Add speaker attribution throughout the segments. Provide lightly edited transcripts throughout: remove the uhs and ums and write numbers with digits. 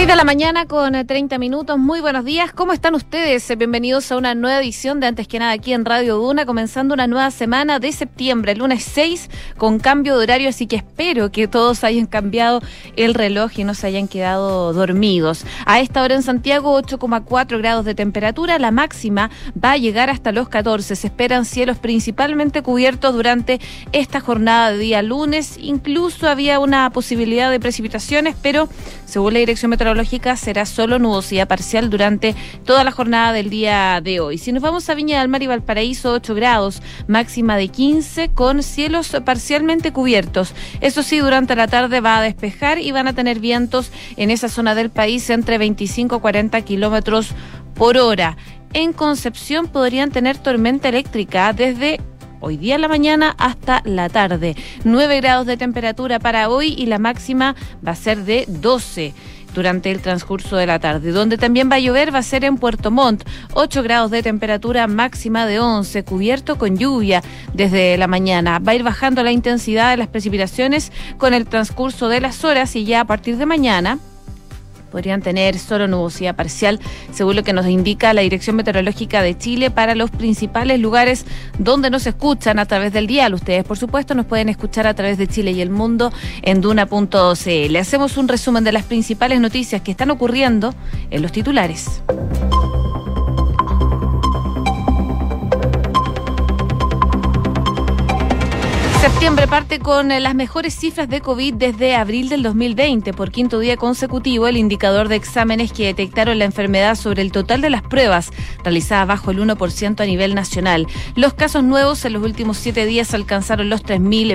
Speaker 1: 6 de la mañana con 30 minutos. Muy buenos días. ¿Cómo están ustedes? Bienvenidos a una nueva edición de Antes que Nada aquí en Radio Duna, comenzando una nueva semana de septiembre, el lunes 6, con cambio de horario, así que espero que todos hayan cambiado el reloj y no se hayan quedado dormidos. A esta hora en Santiago, 8,4 grados de temperatura, la máxima va a llegar hasta los 14. Se esperan cielos principalmente cubiertos durante esta jornada de día lunes. Incluso había una posibilidad de precipitaciones, pero según la Dirección Meteorológica será solo nubosidad parcial durante toda la jornada del día de hoy. Si nos vamos a Viña del Mar y Valparaíso, 8 grados, máxima de 15, con cielos parcialmente cubiertos. Eso sí, durante la tarde va a despejar y van a tener vientos en esa zona del país entre 25 y 40 kilómetros por hora. En Concepción podrían tener tormenta eléctrica desde hoy día en la mañana hasta la tarde. 9 grados de temperatura para hoy y la máxima va a ser de 12 durante el transcurso de la tarde. Donde también va a llover va a ser en Puerto Montt. 8 grados de temperatura, máxima de 11, cubierto con lluvia desde la mañana. Va a ir bajando la intensidad de las precipitaciones con el transcurso de las horas y ya a partir de mañana podrían tener solo nubosidad parcial, según lo que nos indica la Dirección Meteorológica de Chile para los principales lugares donde nos escuchan a través del dial. Ustedes, por supuesto, nos pueden escuchar a través de Chile y el mundo en duna.cl. Hacemos un resumen de las principales noticias que están ocurriendo en los titulares. Septiembre parte con las mejores cifras de COVID desde abril del 2020. Por quinto día consecutivo, el indicador de exámenes que detectaron la enfermedad sobre el total de las pruebas realizadas bajo el 1% a nivel nacional. Los casos nuevos en los últimos 7 días alcanzaron los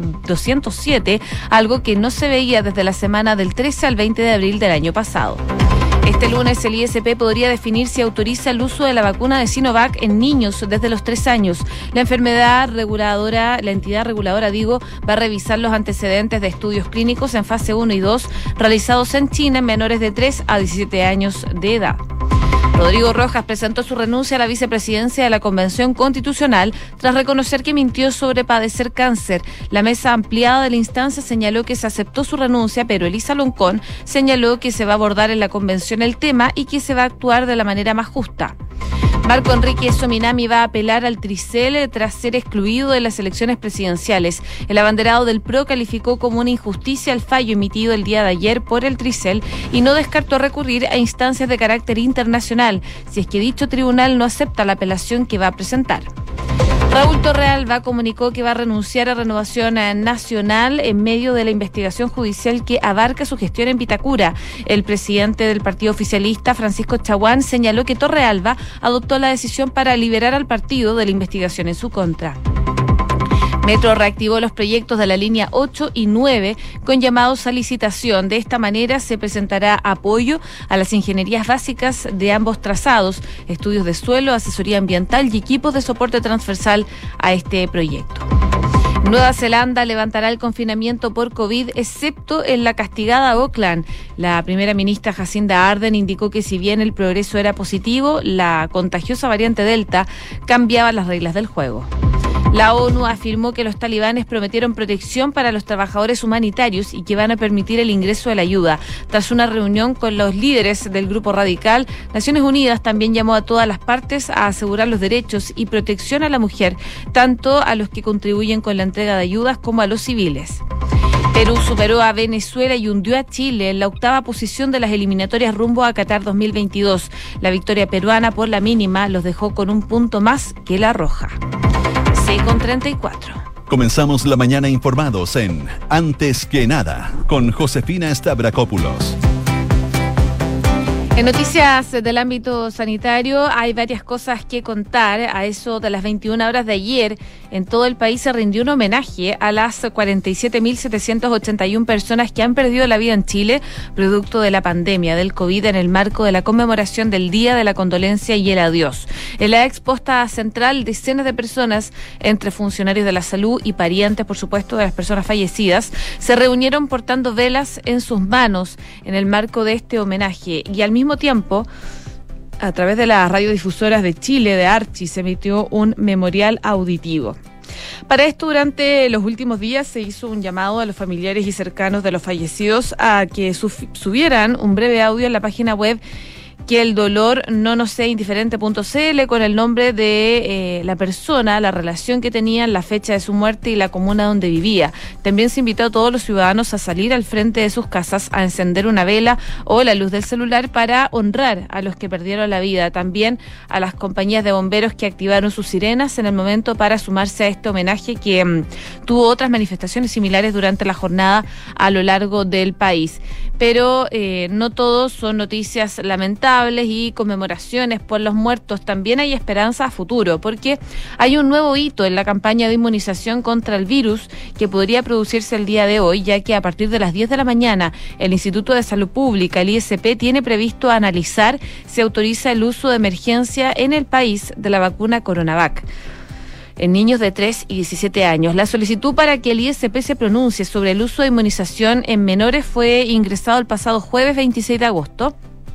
Speaker 1: 3.207, algo que no se veía desde la semana del 13 al 20 de abril del año pasado. Este lunes el ISP podría definir si autoriza el uso de la vacuna de Sinovac en niños desde los 3 años. La entidad reguladora, va a revisar los antecedentes de estudios clínicos en fase 1 y 2 realizados en China en menores de 3 a 17 años de edad. Rodrigo Rojas presentó su renuncia a la vicepresidencia de la Convención Constitucional tras reconocer que mintió sobre padecer cáncer. La mesa ampliada de la instancia señaló que se aceptó su renuncia, pero Elisa Loncón señaló que se va a abordar en la convención el tema y que se va a actuar de la manera más justa. Marco Enrique Sominami va a apelar al Tricel tras ser excluido de las elecciones presidenciales. El abanderado del PRO calificó como una injusticia el fallo emitido el día de ayer por el Tricel y no descartó recurrir a instancias de carácter internacional, si es que dicho tribunal no acepta la apelación que va a presentar. Raúl Torrealba comunicó que va a renunciar a Renovación Nacional en medio de la investigación judicial que abarca su gestión en Vitacura. El presidente del partido oficialista, Francisco Chaguán, señaló que Torrealba adoptó la decisión para liberar al partido de la investigación en su contra. Metro reactivó los proyectos de la línea 8 y 9 con llamados a licitación. De esta manera se presentará apoyo a las ingenierías básicas de ambos trazados, estudios de suelo, asesoría ambiental y equipos de soporte transversal a este proyecto. Nueva Zelanda levantará el confinamiento por COVID, excepto en la castigada Auckland. La primera ministra Jacinda Ardern indicó que si bien el progreso era positivo, la contagiosa variante Delta cambiaba las reglas del juego. La ONU afirmó que los talibanes prometieron protección para los trabajadores humanitarios y que van a permitir el ingreso de la ayuda. Tras una reunión con los líderes del grupo radical, Naciones Unidas también llamó a todas las partes a asegurar los derechos y protección a la mujer, tanto a los que contribuyen con la entrega de ayudas como a los civiles. Perú superó a Venezuela y hundió a Chile en la octava posición de las eliminatorias rumbo a Qatar 2022. La victoria peruana por la mínima los dejó con un punto más que la roja. 6:34.
Speaker 2: Comenzamos la mañana informados en Antes que Nada, con Josefina Stavrakopoulos.
Speaker 1: En noticias del ámbito sanitario hay varias cosas que contar. A eso de las 21 horas de ayer, en todo el país se rindió un homenaje a las 47.781 personas que han perdido la vida en Chile producto de la pandemia del COVID en el marco de la conmemoración del Día de la Condolencia y el Adiós. En la exposta central, decenas de personas, entre funcionarios de la salud y parientes, por supuesto, de las personas fallecidas, se reunieron portando velas en sus manos en el marco de este homenaje y al mismo tiempo, a través de las radiodifusoras de Chile, de Archi, se emitió un memorial auditivo. Para esto, durante los últimos días se hizo un llamado a los familiares y cercanos de los fallecidos a que subieran un breve audio en la página web que el dolor no nos sea indiferente.cl con el nombre de la persona, la relación que tenían, la fecha de su muerte y la comuna donde vivía. También se invitó a todos los ciudadanos a salir al frente de sus casas a encender una vela o la luz del celular para honrar a los que perdieron la vida. También a las compañías de bomberos que activaron sus sirenas en el momento para sumarse a este homenaje que tuvo otras manifestaciones similares durante la jornada a lo largo del país. Pero no todos son noticias lamentables y conmemoraciones por los muertos. También hay esperanza a futuro, porque hay un nuevo hito en la campaña de inmunización contra el virus que podría producirse el día de hoy, ya que a partir de las 10 de la mañana el Instituto de Salud Pública, el ISP, tiene previsto analizar si autoriza el uso de emergencia en el país de la vacuna Coronavac en niños de 3 y 17 años. La solicitud para que el ISP se pronuncie sobre el uso de inmunización en menores fue ingresado el pasado jueves 26 de agosto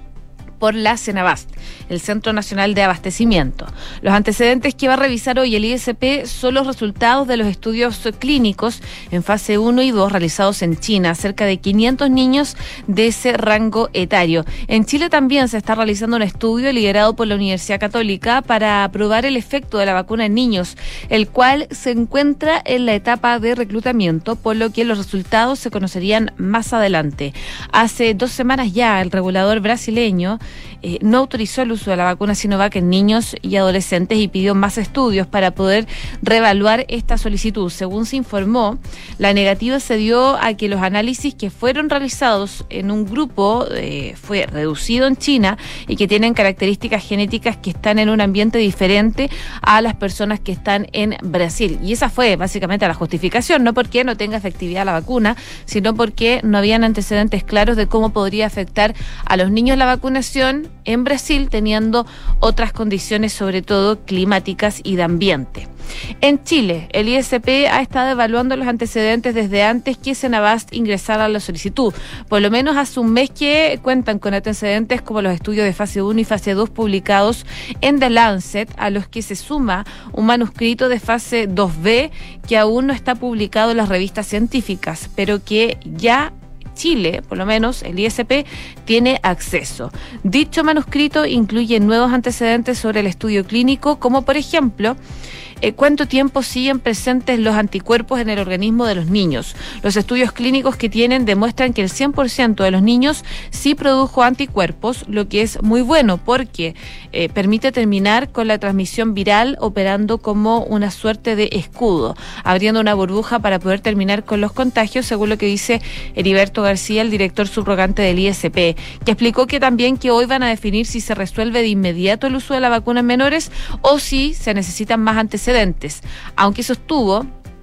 Speaker 1: por la Cenabast, el Centro Nacional de Abastecimiento. Los antecedentes que va a revisar hoy el ISP son los resultados de los estudios clínicos en fase 1 y 2 realizados en China, cerca de 500 niños de ese rango etario. En Chile también se está realizando un estudio liderado por la Universidad Católica para probar el efecto de la vacuna en niños, el cual se encuentra en la etapa de reclutamiento, por lo que los resultados se conocerían más adelante. Hace 2 semanas ya el regulador brasileño no autorizó el uso de la vacuna Sinovac en niños y adolescentes y pidió más estudios para poder reevaluar esta solicitud. Según se informó, la negativa se dio a que los análisis que fueron realizados en un grupo fue reducido en China y que tienen características genéticas que están en un ambiente diferente a las personas que están en Brasil. Y esa fue básicamente la justificación, no porque no tenga efectividad la vacuna, sino porque no habían antecedentes claros de cómo podría afectar a los niños la vacunación en Brasil, teniendo otras condiciones, sobre todo climáticas y de ambiente. En Chile, el ISP ha estado evaluando los antecedentes desde antes que Cenabast ingresara la solicitud. Por lo menos hace un mes que cuentan con antecedentes como los estudios de fase 1 y fase 2 publicados en The Lancet, a los que se suma un manuscrito de fase 2B que aún no está publicado en las revistas científicas, pero que ya Chile, por lo menos el ISP, tiene acceso. Dicho manuscrito incluye nuevos antecedentes sobre el estudio clínico, como por ejemplo, cuánto tiempo siguen presentes los anticuerpos en el organismo de los niños. Los estudios clínicos que tienen demuestran que el 100% de los niños sí produjo anticuerpos, lo que es muy bueno porque permite terminar con la transmisión viral operando como una suerte de escudo, abriendo una burbuja para poder terminar con los contagios, según lo que dice Heriberto García, el director subrogante del ISP, que explicó que también que hoy van a definir si se resuelve de inmediato el uso de la vacuna en menores o si se necesitan más antecedentes, aunque sostuvo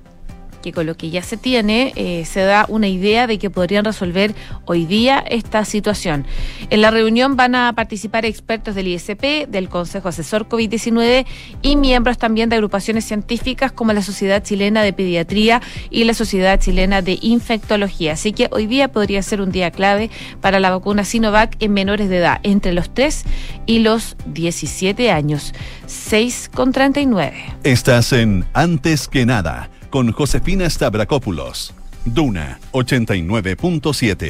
Speaker 1: que con lo que ya se tiene se da una idea de que podrían resolver hoy día esta situación. En la reunión van a participar expertos del ISP, del Consejo Asesor COVID-19 y miembros también de agrupaciones científicas como la Sociedad Chilena de Pediatría y la Sociedad Chilena de Infectología. Así que hoy día podría ser un día clave para la vacuna Sinovac en menores de edad, entre los 3 y los 17 años. 6:39.
Speaker 2: Estás en Antes que Nada, con Josefina Stavrakopoulos. Duna 89.7.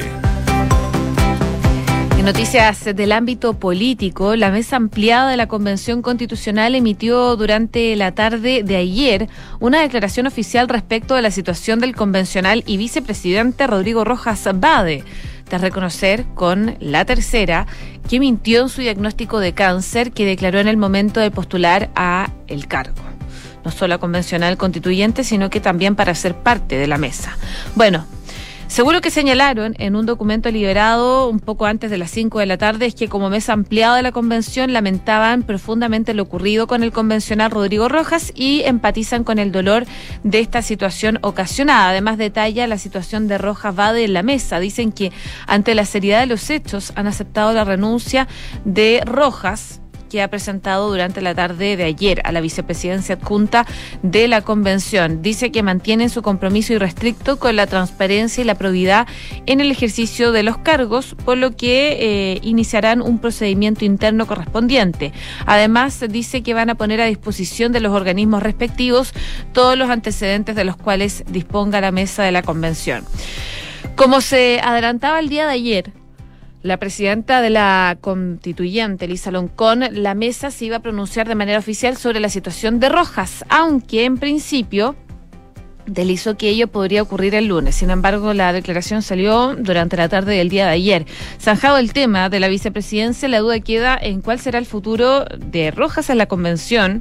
Speaker 1: En noticias del ámbito político, la mesa ampliada de la Convención Constitucional emitió durante la tarde de ayer una declaración oficial respecto de la situación del convencional y vicepresidente Rodrigo Rojas Bade, tras reconocer con La Tercera que mintió en su diagnóstico de cáncer que declaró en el momento de postular a el cargo. No solo a convencional constituyente, sino que también para ser parte de la mesa. Bueno, seguro que señalaron en un documento liberado un poco antes de las 5 de la tarde es que como mesa ampliada de la convención lamentaban profundamente lo ocurrido con el convencional Rodrigo Rojas y empatizan con el dolor de esta situación ocasionada. Además detalla la situación de Rojas Bade en la mesa. Dicen que ante la seriedad de los hechos han aceptado la renuncia de Rojas, que ha presentado durante la tarde de ayer a la vicepresidencia adjunta de la convención. Dice que mantienen su compromiso irrestricto con la transparencia y la probidad en el ejercicio de los cargos, por lo que iniciarán un procedimiento interno correspondiente. Además, dice que van a poner a disposición de los organismos respectivos todos los antecedentes de los cuales disponga la mesa de la convención. Como se adelantaba el día de ayer, la presidenta de la constituyente, Elisa Loncón, la mesa se iba a pronunciar de manera oficial sobre la situación de Rojas, aunque en principio deslizó que ello podría ocurrir el lunes. Sin embargo, la declaración salió durante la tarde del día de ayer. Zanjado el tema de la vicepresidencia, la duda queda en cuál será el futuro de Rojas en la convención,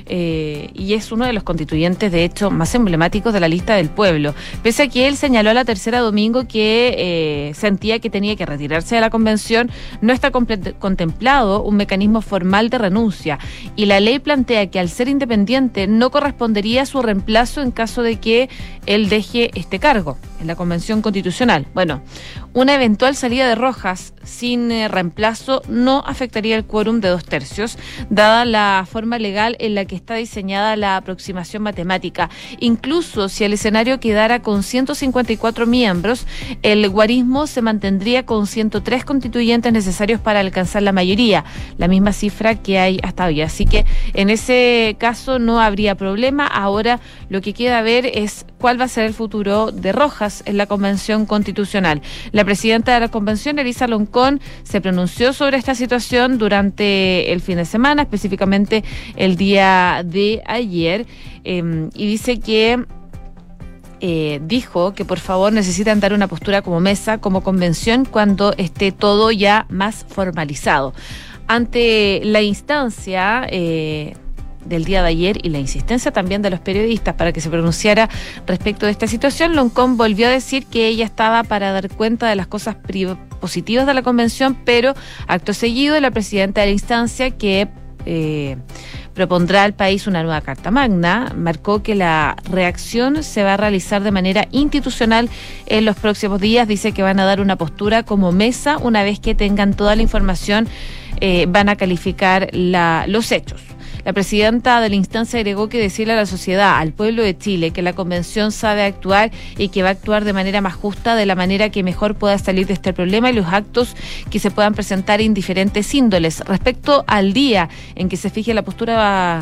Speaker 1: y es uno de los constituyentes, de hecho, más emblemáticos de la lista del pueblo. Pese a que él señaló a la tercera domingo que sentía que tenía que retirarse de la convención, no está contemplado un mecanismo formal de renuncia, y la ley plantea que al ser independiente no correspondería su reemplazo en caso de que él deje este cargo en la Convención Constitucional. Bueno, una eventual salida de Rojas sin reemplazo no afectaría el quórum de 2/3, dada la forma legal en la que está diseñada la aproximación matemática. Incluso si el escenario quedara con 154 miembros, el guarismo se mantendría con 103 constituyentes necesarios para alcanzar la mayoría, la misma cifra que hay hasta hoy. Así que en ese caso no habría problema. Ahora lo que queda ver es cuál va a ser el futuro de Rojas en la Convención Constitucional. La presidenta de la Convención, Elisa Loncón, se pronunció sobre esta situación durante el fin de semana, específicamente el día de ayer, y dice que dijo que por favor necesitan dar una postura como mesa, como convención, cuando esté todo ya más formalizado. Ante la instancia del día de ayer y la insistencia también de los periodistas para que se pronunciara respecto de esta situación, Loncón volvió a decir que ella estaba para dar cuenta de las cosas positivas de la convención, pero acto seguido la presidenta de la instancia, que propondrá al país una nueva Carta Magna, marcó que la reacción se va a realizar de manera institucional en los próximos días. Dice que van a dar una postura como mesa una vez que tengan toda la información, van a calificar los hechos. La presidenta de la instancia agregó que decirle a la sociedad, al pueblo de Chile, que la convención sabe actuar y que va a actuar de manera más justa, de la manera que mejor pueda salir de este problema, y los actos que se puedan presentar en diferentes índoles. Respecto al día en que se fije la postura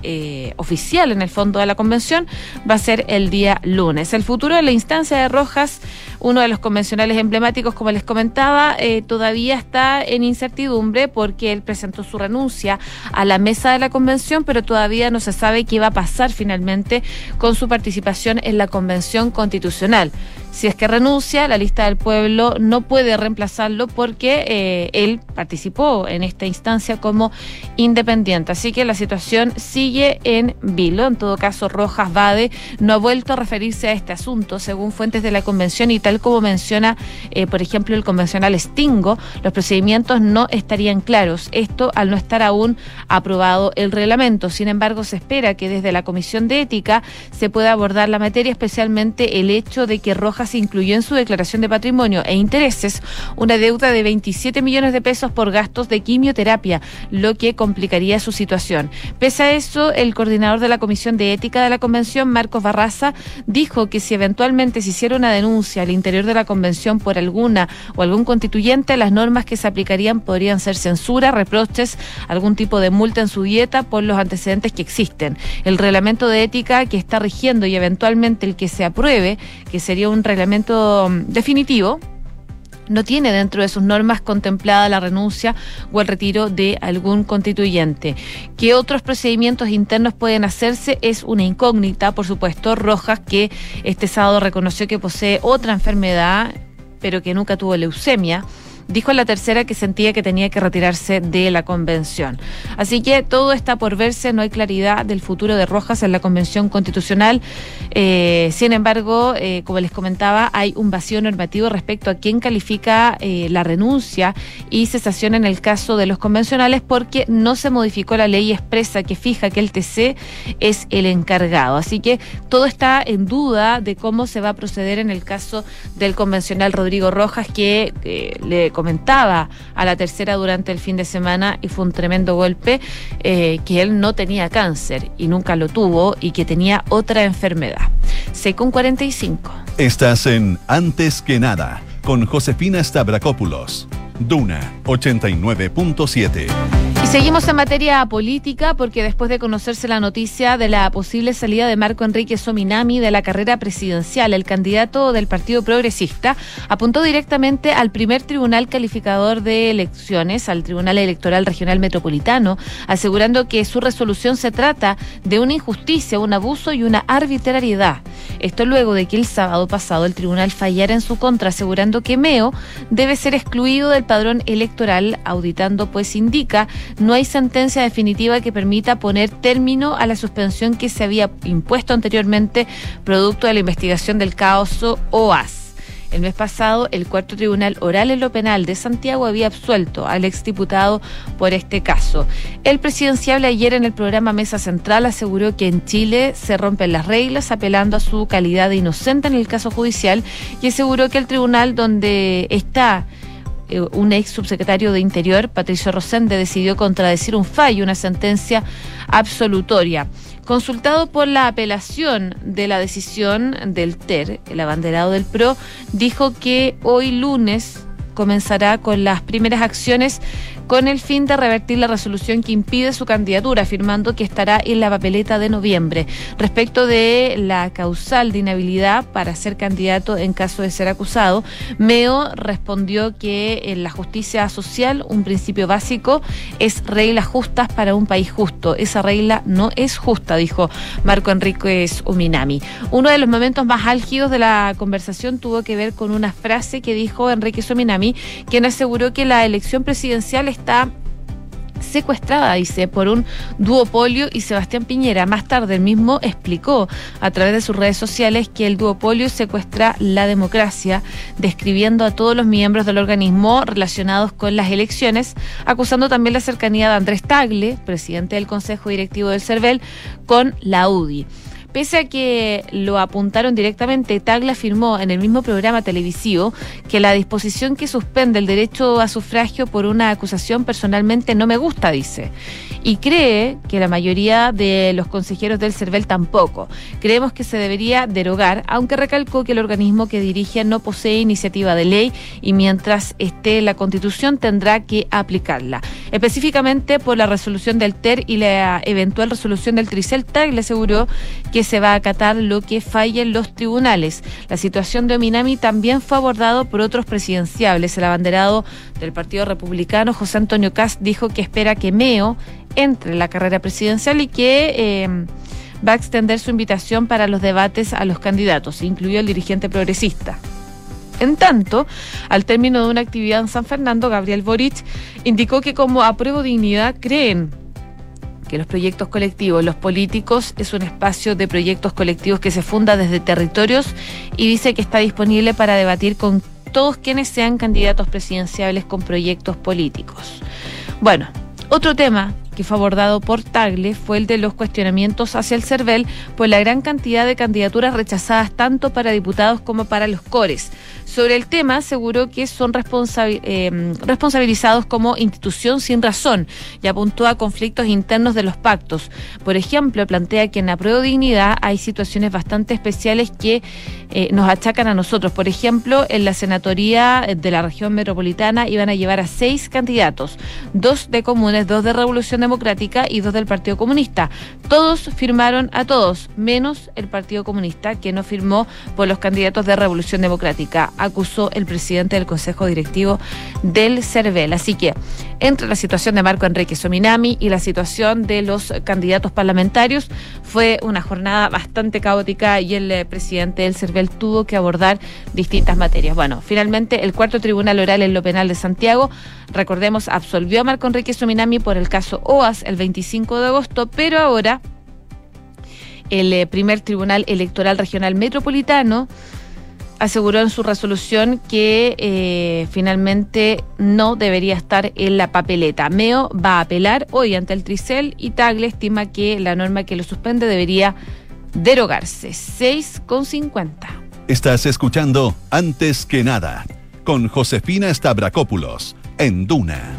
Speaker 1: oficial en el fondo de la convención, va a ser el día lunes. El futuro de la instancia de Rojas, uno de los convencionales emblemáticos, como les comentaba, todavía está en incertidumbre porque él presentó su renuncia a la mesa de la convención, pero todavía no se sabe qué va a pasar finalmente con su participación en la Convención Constitucional. Si es que renuncia, la lista del pueblo no puede reemplazarlo porque él participó en esta instancia como independiente. Así que la situación sigue en vilo. En todo caso, Rojas Vade no ha vuelto a referirse a este asunto, según fuentes de la convención, y tal como menciona, por ejemplo, el convencional Stingo, los procedimientos no estarían claros. Esto al no estar aún aprobado el reglamento. Sin embargo, se espera que desde la Comisión de Ética se pueda abordar la materia, especialmente el hecho de que Rojas incluyó en su declaración de patrimonio e intereses una deuda de 27 millones de pesos por gastos de quimioterapia, lo que complicaría su situación. Pese a eso, el coordinador de la Comisión de Ética de la Convención, Marcos Barraza, dijo que si eventualmente se hiciera una denuncia al interior de la Convención por alguna o algún constituyente, las normas que se aplicarían podrían ser censura, reproches, algún tipo de multa en su dieta por los antecedentes que existen. El reglamento de ética que está rigiendo y eventualmente el que se apruebe, que sería un reglamento definitivo, no tiene dentro de sus normas contemplada la renuncia o el retiro de algún constituyente. ¿Qué otros procedimientos internos pueden hacerse? Es una incógnita, por supuesto. Rojas, que este sábado reconoció que posee otra enfermedad, pero que nunca tuvo leucemia, dijo en la tercera que sentía que tenía que retirarse de la convención. Así que todo está por verse, no hay claridad del futuro de Rojas en la Convención Constitucional. Sin embargo, como les comentaba, hay un vacío normativo respecto a quién califica la renuncia y cesación en el caso de los convencionales, porque no se modificó la ley expresa que fija que el TC es el encargado. Así que todo está en duda de cómo se va a proceder en el caso del convencional Rodrigo Rojas, que le comentaba a La Tercera durante el fin de semana, y fue un tremendo golpe, que él no tenía cáncer y nunca lo tuvo y que tenía otra enfermedad. 6:45.
Speaker 2: Estás en Antes que Nada, con Josefina Stavrakopoulos. Duna 89.7.
Speaker 1: Y seguimos en materia política porque después de conocerse la noticia de la posible salida de Marco Enrique Sominami de la carrera presidencial, el candidato del Partido Progresista apuntó directamente al primer tribunal calificador de elecciones, al Tribunal Electoral Regional Metropolitano, asegurando que su resolución se trata de una injusticia, un abuso y una arbitrariedad. Esto luego de que el sábado pasado el tribunal fallara en su contra, asegurando que Meo debe ser excluido del padrón electoral, auditando pues indica no hay sentencia definitiva que permita poner término a la suspensión que se había impuesto anteriormente producto de la investigación del caso OAS. El mes pasado, el Cuarto Tribunal Oral en lo Penal de Santiago había absuelto al exdiputado por este caso. El presidenciable ayer en el programa Mesa Central aseguró que en Chile se rompen las reglas, apelando a su calidad de inocente en el caso judicial, y aseguró que el tribunal donde está un ex subsecretario de Interior, Patricio Rosende, decidió contradecir un fallo, una sentencia absolutoria. Consultado por la apelación de la decisión del TER, el abanderado del PRO dijo que hoy lunes comenzará con las primeras acciones con el fin de revertir la resolución que impide su candidatura, afirmando que estará en la papeleta de noviembre. Respecto de la causal de inhabilidad para ser candidato en caso de ser acusado, Meo respondió que en la justicia social un principio básico es reglas justas para un país justo. Esa regla no es justa, dijo Marco Enrique Sominami. Uno de los momentos más álgidos de la conversación tuvo que ver con una frase que dijo Enrique Sominami, quien aseguró que la elección presidencial está secuestrada, dice, por un duopolio, y Sebastián Piñera más tarde el mismo explicó a través de sus redes sociales que el duopolio secuestra la democracia, describiendo a todos los miembros del organismo relacionados con las elecciones, acusando también la cercanía de Andrés Tagle, presidente del Consejo Directivo del CERVEL, con la UDI. Pese a que lo apuntaron directamente, Tagle afirmó en el mismo programa televisivo que la disposición que suspende el derecho a sufragio por una acusación personalmente no me gusta, dice. Y cree que la mayoría de los consejeros del CERVEL tampoco. Creemos que se debería derogar, aunque recalcó que el organismo que dirige no posee iniciativa de ley y mientras esté la Constitución tendrá que aplicarla. Específicamente por la resolución del TER y la eventual resolución del Tricel, Tagle aseguró que se va a acatar lo que falle en los tribunales. La situación de Ominami también fue abordado por otros presidenciables. El abanderado del Partido Republicano, José Antonio Kast, dijo que espera que Meo entre en la carrera presidencial y que va a extender su invitación para los debates a los candidatos, incluido el dirigente progresista. En tanto, al término de una actividad en San Fernando, Gabriel Boric indicó que como Apruebo Dignidad creen que los proyectos colectivos, los políticos, es un espacio de proyectos colectivos que se funda desde territorios, y dice que está disponible para debatir con todos quienes sean candidatos presidenciables con proyectos políticos. Bueno, otro tema que fue abordado por Tagle fue el de los cuestionamientos hacia el CERVEL por la gran cantidad de candidaturas rechazadas tanto para diputados como para los cores. Sobre el tema aseguró que son responsabilizados como institución sin razón y apuntó a conflictos internos de los pactos. Por ejemplo, plantea que en Apruebo Dignidad hay situaciones bastante especiales que nos achacan a nosotros. Por ejemplo, en la senatoría de la región metropolitana iban a llevar a 6 candidatos, 2 de Comunes, 2 de Revolución Democrática y 2 del Partido Comunista. Todos firmaron a todos, menos el Partido Comunista, que no firmó por los candidatos de Revolución Democrática, acusó el presidente del Consejo Directivo del CERVEL. Así que, entre la situación de Marco Enrique Sominami y la situación de los candidatos parlamentarios, fue una jornada bastante caótica y el presidente del CERVEL tuvo que abordar distintas materias. Bueno, finalmente el Cuarto Tribunal Oral en lo Penal de Santiago, recordemos, absolvió a Marco Enrique Sominami por el caso OAS el 25 de agosto, pero ahora el primer Tribunal Electoral Regional Metropolitano aseguró en su resolución que finalmente no debería estar en la papeleta. Meo va a apelar hoy ante el Tricel y Tagle estima que la norma que lo suspende debería derogarse. 6:50.
Speaker 2: Estás escuchando Antes que Nada con Josefina Stavrakopoulos en Duna.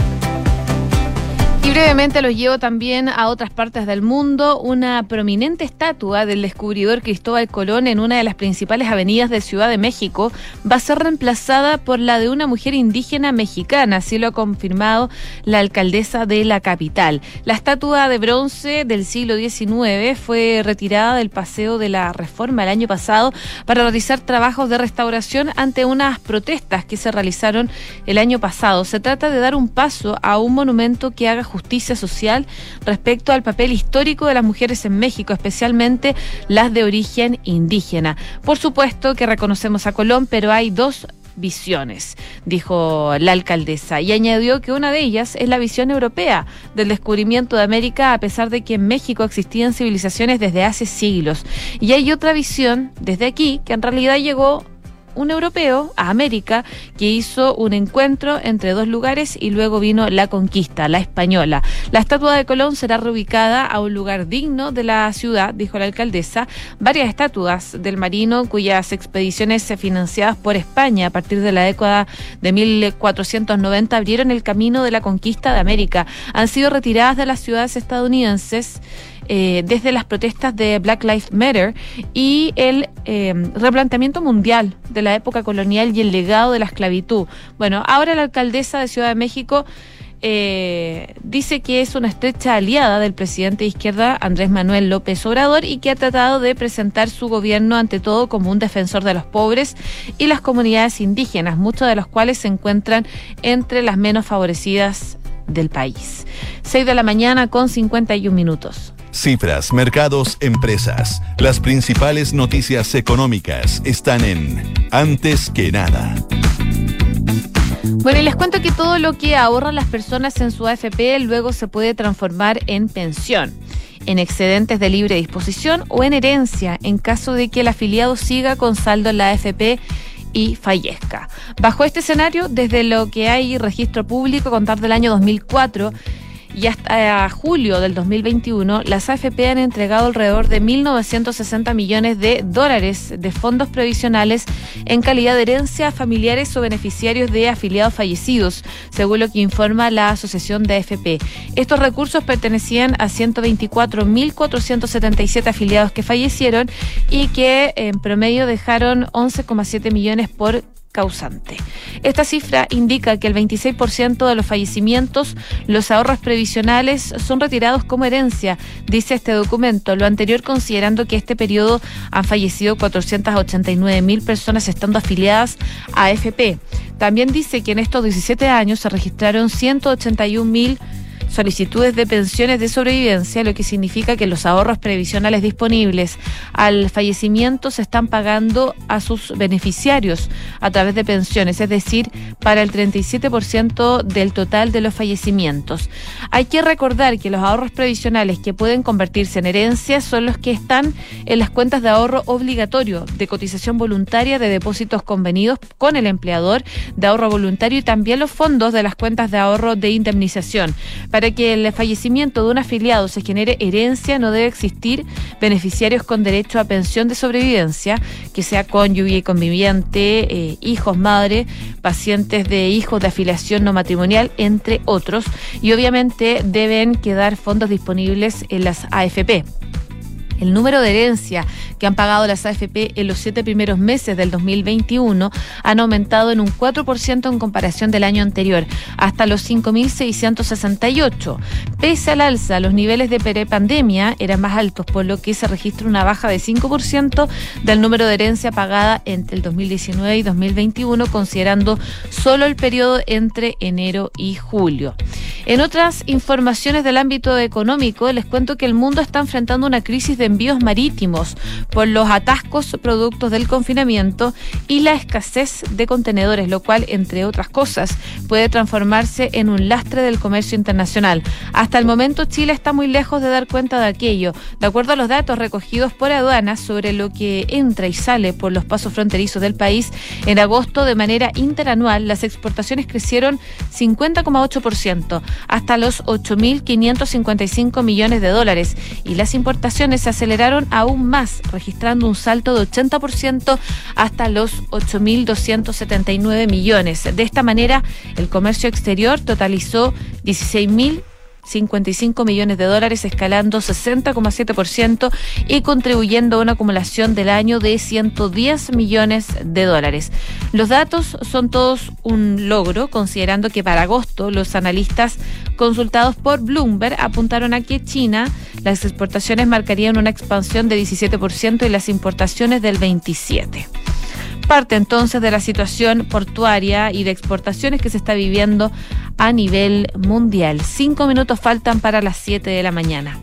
Speaker 1: Y brevemente los llevo también a otras partes del mundo. Una prominente estatua del descubridor Cristóbal Colón en una de las principales avenidas de Ciudad de México va a ser reemplazada por la de una mujer indígena mexicana, así lo ha confirmado la alcaldesa de la capital. La estatua de bronce del siglo XIX fue retirada del Paseo de la Reforma el año pasado para realizar trabajos de restauración ante unas protestas que se realizaron el año pasado. Se trata de dar un paso a un monumento que haga justicia social respecto al papel histórico de las mujeres en México, especialmente las de origen indígena. Por supuesto que reconocemos a Colón, pero hay dos visiones, dijo la alcaldesa, y añadió que una de ellas es la visión europea del descubrimiento de América, a pesar de que en México existían civilizaciones desde hace siglos. Y hay otra visión desde aquí, que en realidad llegó un europeo a América, que hizo un encuentro entre dos lugares y luego vino la conquista, la española. La estatua de Colón será reubicada a un lugar digno de la ciudad, dijo la alcaldesa. Varias estatuas del marino, cuyas expediciones financiadas por España a partir de la década de 1490 abrieron el camino de la conquista de América, han sido retiradas de las ciudades estadounidenses desde las protestas de Black Lives Matter y el replanteamiento mundial de la época colonial y el legado de la esclavitud. Bueno, ahora la alcaldesa de Ciudad de México dice que es una estrecha aliada del presidente de izquierda Andrés Manuel López Obrador y que ha tratado de presentar su gobierno ante todo como un defensor de los pobres y las comunidades indígenas, muchos de los cuales se encuentran entre las menos favorecidas del país. 6:51 a.m.
Speaker 2: Cifras, mercados, empresas. Las principales noticias económicas están en Antes que Nada.
Speaker 1: Bueno, y les cuento que todo lo que ahorran las personas en su AFP luego se puede transformar en pensión, en excedentes de libre disposición o en herencia en caso de que el afiliado siga con saldo en la AFP y fallezca. Bajo este escenario, desde lo que hay registro público a contar del año 2004 y hasta julio del 2021, las AFP han entregado alrededor de 1.960 millones de dólares de fondos previsionales en calidad de herencia a familiares o beneficiarios de afiliados fallecidos, según lo que informa la Asociación de AFP. Estos recursos pertenecían a 124.477 afiliados que fallecieron y que en promedio dejaron 11,7 millones por causante. Esta cifra indica que el 26% de los fallecimientos, los ahorros previsionales, son retirados como herencia, dice este documento. Lo anterior considerando que este periodo han fallecido 489.000 personas estando afiliadas a AFP. También dice que en estos 17 años se registraron 181.000 solicitudes de pensiones de sobrevivencia, lo que significa que los ahorros previsionales disponibles al fallecimiento se están pagando a sus beneficiarios a través de pensiones, es decir, para el 37% del total de los fallecimientos. Hay que recordar que los ahorros previsionales que pueden convertirse en herencias son los que están en las cuentas de ahorro obligatorio, de cotización voluntaria, de depósitos convenidos con el empleador, de ahorro voluntario y también los fondos de las cuentas de ahorro de indemnización. Para que el fallecimiento de un afiliado se genere herencia, no debe existir beneficiarios con derecho a pensión de sobrevivencia, que sea cónyuge y conviviente, hijos, madre, pacientes de hijos de afiliación no matrimonial, entre otros, y obviamente deben quedar fondos disponibles en las AFP. El número de herencia que han pagado las AFP en los 7 primeros meses del 2021 han aumentado en un 4% en comparación del año anterior, hasta los 5.668. Pese al alza, los niveles de prepandemia eran más altos, por lo que se registra una baja de 5% del número de herencia pagada entre el 2019 y 2021, considerando solo el periodo entre enero y julio. En otras informaciones del ámbito económico, les cuento que el mundo está enfrentando una crisis de envíos marítimos por los atascos productos del confinamiento y la escasez de contenedores, lo cual, entre otras cosas, puede transformarse en un lastre del comercio internacional. Hasta el momento, Chile está muy lejos de dar cuenta de aquello. De acuerdo a los datos recogidos por aduanas sobre lo que entra y sale por los pasos fronterizos del país, en agosto, de manera interanual, las exportaciones crecieron 50,8%, hasta los 8.555 millones de dólares, y las importaciones se aceleraron aún más, registrando un salto de 80% hasta los 8.279 millones. De esta manera, el comercio exterior totalizó 16.055 millones de dólares, escalando 60,7% y contribuyendo a una acumulación del año de 110 millones de dólares. Los datos son todos un logro, considerando que para agosto los analistas consultados por Bloomberg apuntaron a que China, las exportaciones marcarían una expansión de 17% y las importaciones del 27%. Parte entonces de la situación portuaria y de exportaciones que se está viviendo a nivel mundial. 5 minutos faltan para las 7 de la mañana.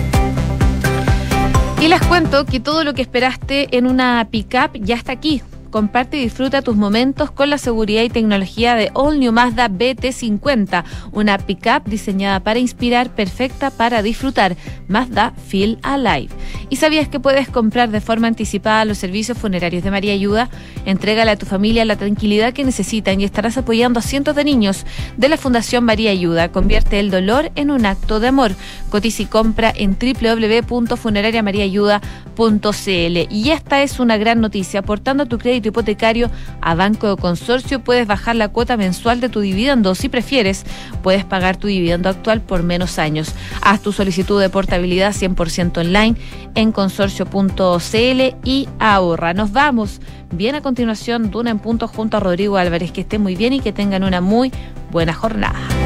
Speaker 1: Y les cuento que todo lo que esperaste en una pick-up ya está aquí. Comparte y disfruta tus momentos con la seguridad y tecnología de All New Mazda BT50, una pick-up diseñada para inspirar, perfecta para disfrutar. Mazda Feel Alive. ¿Y sabías que puedes comprar de forma anticipada los servicios funerarios de María Ayuda? Entrégale a tu familia la tranquilidad que necesitan y estarás apoyando a cientos de niños de la Fundación María Ayuda. Convierte el dolor en un acto de amor. Cotiza y compra en www.funerariamariaayuda.cl. Y esta es una gran noticia. Aportando tu crédito hipotecario a Banco de Consorcio, puedes bajar la cuota mensual de tu dividendo. Si prefieres, puedes pagar tu dividendo actual por menos años. Haz tu solicitud de portabilidad 100% online en consorcio.cl y ahorra. Nos vamos. Bien, a continuación, Duna en Punto junto a Rodrigo Álvarez. Que estén muy bien y que tengan una muy buena jornada.